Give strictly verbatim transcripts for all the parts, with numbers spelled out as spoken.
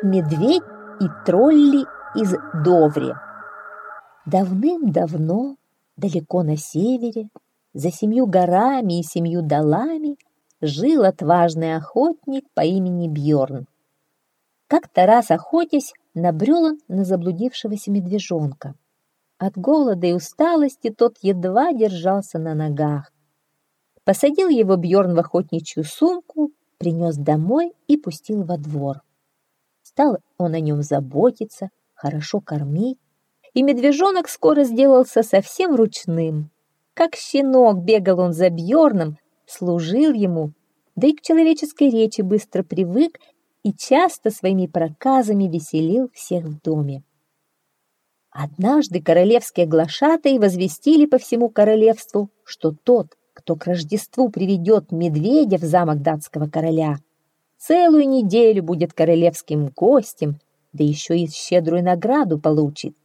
Медведь и тролли из Довре. Давным-давно, далеко на севере, за семью горами и семью долами жил отважный охотник по имени Бьорн. Как-то раз, охотясь, набрел он на заблудившегося медвежонка. От голода и усталости тот едва держался на ногах. Посадил его Бьорн в охотничью сумку, принес домой и пустил во двор. Стал он о нем заботиться, хорошо кормить, и медвежонок скоро сделался совсем ручным. Как щенок бегал он за Бьорном, служил ему, да и к человеческой речи быстро привык и часто своими проказами веселил всех в доме. Однажды королевские глашатаи возвестили по всему королевству, что тот, кто к Рождеству приведет медведя в замок датского короля, целую неделю будет королевским гостем, да еще и щедрую награду получит.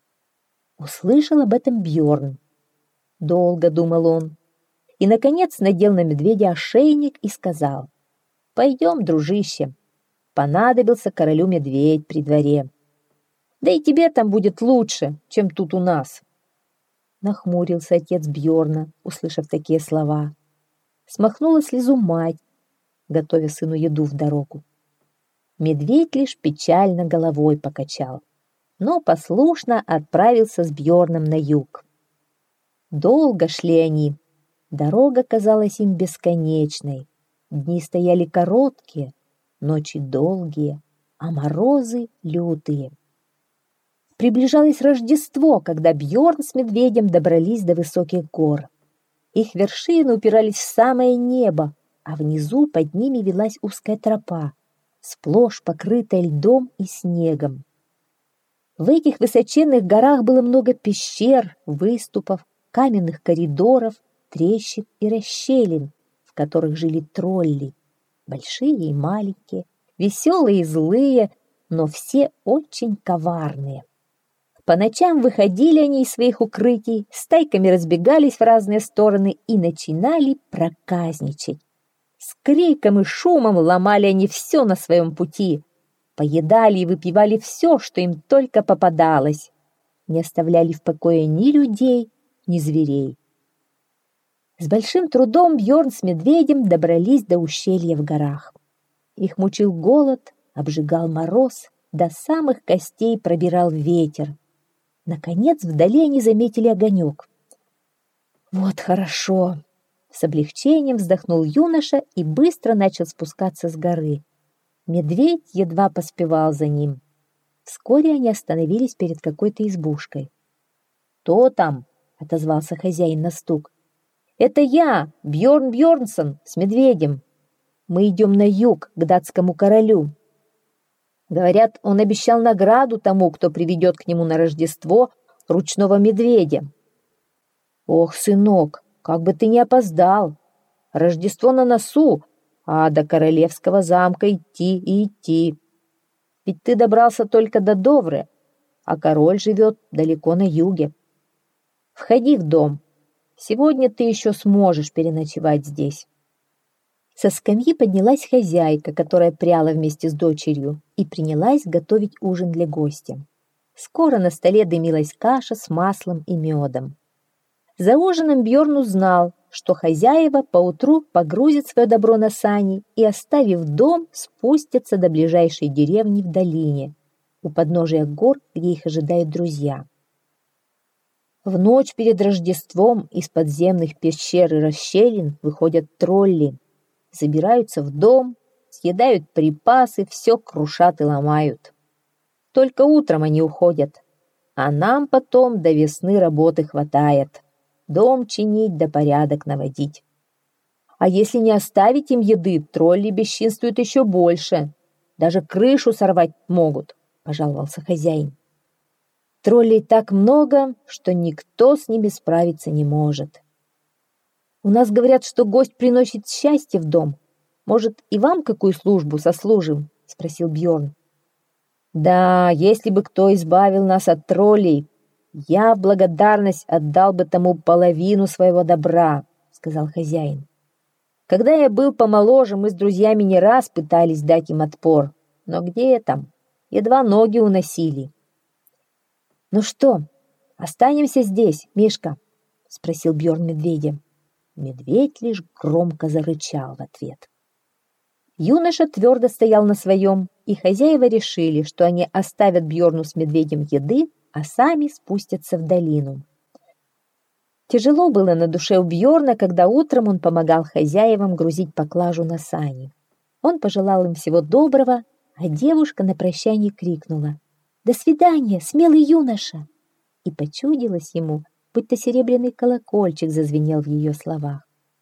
Услышал об этом Бьорн. Долго думал он, и, наконец, надел на медведя ошейник и сказал: «Пойдем, дружище, понадобился королю медведь при дворе. Да и тебе там будет лучше, чем тут у нас». Нахмурился отец Бьорна, услышав такие слова. Смахнула слезу мать, готовя сыну еду в дорогу. Медведь лишь печально головой покачал, но послушно отправился с Бьорном на юг. Долго шли они. Дорога казалась им бесконечной. Дни стояли короткие, ночи долгие, а морозы лютые. Приближалось Рождество, когда Бьорн с медведем добрались до высоких гор. Их вершины упирались в самое небо, а внизу под ними велась узкая тропа, сплошь покрытая льдом и снегом. В этих высоченных горах было много пещер, выступов, каменных коридоров, трещин и расщелин, в которых жили тролли, большие и маленькие, веселые и злые, но все очень коварные. По ночам выходили они из своих укрытий, стайками разбегались в разные стороны и начинали проказничать. С криком и шумом ломали они все на своем пути, поедали и выпивали все, что им только попадалось, не оставляли в покое ни людей, ни зверей. С большим трудом Бьорн с медведем добрались до ущелья в горах. Их мучил голод, обжигал мороз, до самых костей пробирал ветер. Наконец вдали они заметили огонек. «Вот хорошо!» — с облегчением вздохнул юноша и быстро начал спускаться с горы. Медведь едва поспевал за ним. Вскоре они остановились перед какой-то избушкой. «Кто там?» — отозвался хозяин на стук. «Это я, Бьорн Бьорнсон, с медведем. Мы идем на юг, к датскому королю. Говорят, он обещал награду тому, кто приведет к нему на Рождество ручного медведя». «Ох, сынок, как бы ты не опоздал! Рождество на носу, а до королевского замка идти и идти. Ведь ты добрался только до Довры, а король живет далеко на юге. Входи в дом. Сегодня ты еще сможешь переночевать здесь». Со скамьи поднялась хозяйка, которая пряла вместе с дочерью, и принялась готовить ужин для гостя. Скоро на столе дымилась каша с маслом и медом. За ужином Бьорн узнал, что хозяева поутру погрузят свое добро на сани и, оставив дом, спустятся до ближайшей деревни в долине, у подножия гор, где их ожидают друзья. В ночь перед Рождеством из подземных пещер и расщелин выходят тролли, забираются в дом, съедают припасы, все крушат и ломают. Только утром они уходят, а нам потом до весны работы хватает. Дом чинить да порядок наводить. А если не оставить им еды, тролли бесчинствуют еще больше. Даже крышу сорвать могут, пожаловался хозяин. Троллей так много, что никто с ними справиться не может. У нас говорят, что гость приносит счастье в дом. Может, и вам какую службу сослужим? Спросил Бьорн. Да, если бы кто избавил нас от троллей, я в благодарность отдал бы тому половину своего добра, сказал хозяин. Когда я был помоложе, мы с друзьями не раз пытались дать им отпор, но где там? едва ноги уносили. «Ну что, останемся здесь, Мишка?» — спросил Бьорн медведя. Медведь лишь громко зарычал в ответ. Юноша твердо стоял на своем, и хозяева решили, что они оставят Бьорну с медведем еды, а сами спустятся в долину. Тяжело было на душе у Бьорна, когда утром он помогал хозяевам грузить поклажу на сани. Он пожелал им всего доброго, а девушка на прощание крикнула: «До свидания, смелый юноша!» И почудилось ему, будто серебряный колокольчик зазвенел в ее словах.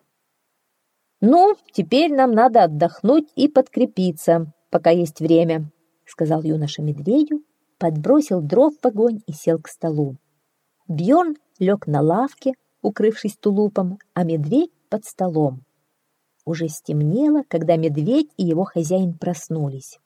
«Ну, теперь нам надо отдохнуть и подкрепиться, пока есть время», — сказал юноша медведю, подбросил дров в огонь и сел к столу. Бьорн лег на лавке, укрывшись тулупом, а медведь под столом. Уже стемнело, когда медведь и его хозяин проснулись.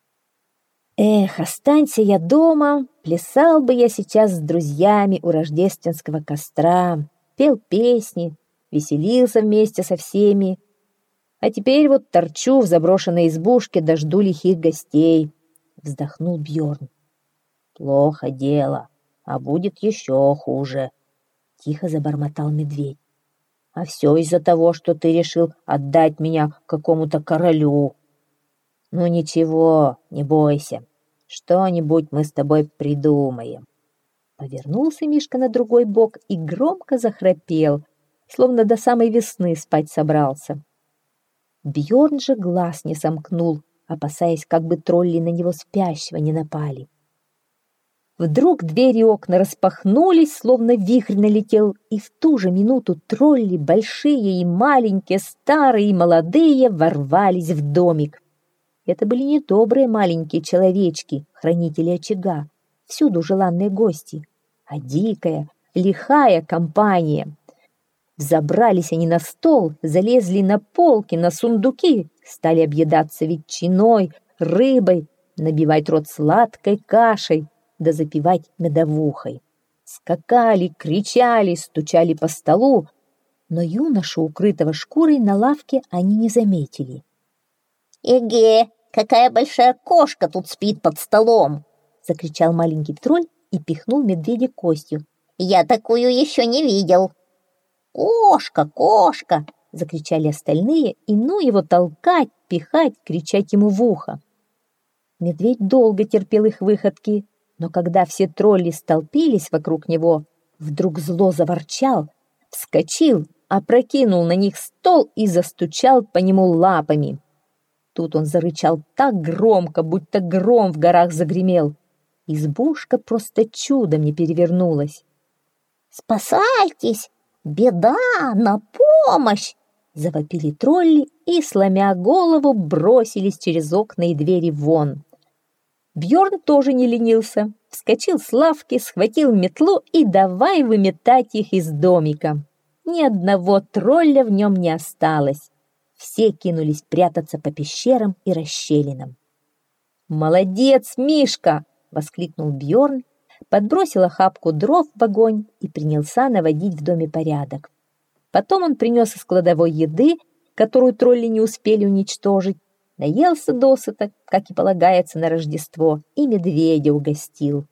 «Эх, останься я дома, плясал бы я сейчас с друзьями у рождественского костра, пел песни, веселился вместе со всеми. А теперь вот торчу в заброшенной избушке, да жду лихих гостей», — вздохнул Бьорн. «Плохо дело, а будет еще хуже», — тихо забормотал медведь. «А все из-за того, что ты решил отдать меня какому-то королю. Ну ничего, не бойся, что-нибудь мы с тобой придумаем». Повернулся Мишка на другой бок и громко захрапел, словно до самой весны спать собрался. Бьорн же глаз не сомкнул, опасаясь, как бы тролли на него спящего не напали. Вдруг двери и окна распахнулись, словно вихрь налетел, и в ту же минуту тролли, большие и маленькие, старые и молодые, ворвались в домик. Это были не добрые маленькие человечки, хранители очага, всюду желанные гости, а дикая, лихая компания. Взобрались они на стол, залезли на полки, на сундуки, стали объедаться ветчиной, рыбой, набивать рот сладкой кашей, да запивать медовухой. Скакали, кричали, стучали по столу, но юношу, укрытого шкурой, на лавке они не заметили. «Эге, какая большая кошка тут спит под столом!» — закричал маленький тролль и пихнул медведя костью. «Я такую еще не видел!» «Кошка, кошка!» — закричали остальные, и ну его толкать, пихать, кричать ему в ухо. Медведь долго терпел их выходки, но когда все тролли столпились вокруг него, вдруг зло заворчал, вскочил, опрокинул на них стол и застучал по нему лапами. Тут он зарычал так громко, будто гром в горах загремел. Избушка просто чудом не перевернулась. «Спасайтесь! Беда! На помощь!» — завопили тролли и, сломя голову, бросились через окна и двери вон. Бьорн тоже не ленился, вскочил с лавки, схватил метлу и давай выметать их из домика. Ни одного тролля в нем не осталось. Все кинулись прятаться по пещерам и расщелинам. «Молодец, Мишка!» — воскликнул Бьорн, подбросил охапку дров в огонь и принялся наводить в доме порядок. Потом он принес из кладовой еды, которую тролли не успели уничтожить, наелся досыта, как и полагается на Рождество, и медведя угостил.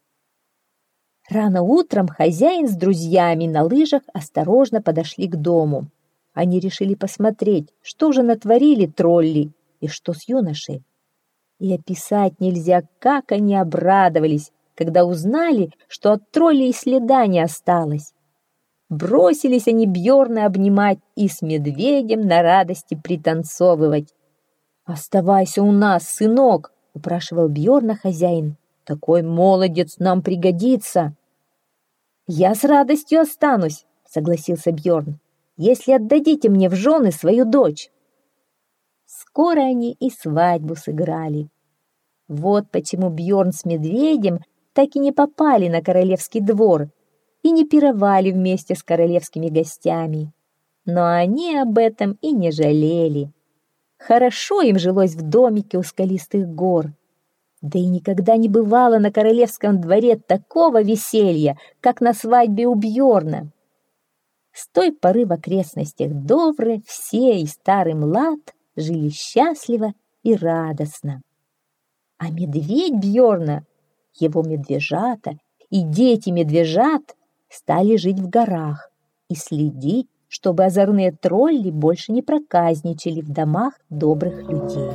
Рано утром хозяин с друзьями на лыжах осторожно подошли к дому. Они решили посмотреть, что же натворили тролли и что с юношей. И описать нельзя, как они обрадовались, когда узнали, что от троллей следа не осталось. Бросились они Бьорна обнимать и с медведем на радости пританцовывать. «Оставайся у нас, сынок!» — упрашивал Бьорна хозяин. «Такой молодец нам пригодится!» «Я с радостью останусь!» — согласился Бьорн. «Если отдадите мне в жены свою дочь». Скоро они и свадьбу сыграли. Вот почему Бьорн с медведем так и не попали на королевский двор и не пировали вместе с королевскими гостями. Но они об этом и не жалели. Хорошо им жилось в домике у скалистых гор. Да и никогда не бывало на королевском дворе такого веселья, как на свадьбе у Бьорна. С той поры в окрестностях Довры все, и старый млад, жили счастливо и радостно. А медведь Бьорна, его медвежата и дети медвежат стали жить в горах и следить, чтобы озорные тролли больше не проказничали в домах добрых людей.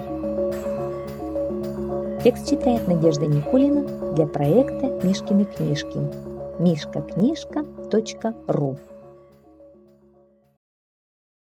Текст читает Надежда Никулина для проекта «Мишкины книжки» мишка книжка точка ру.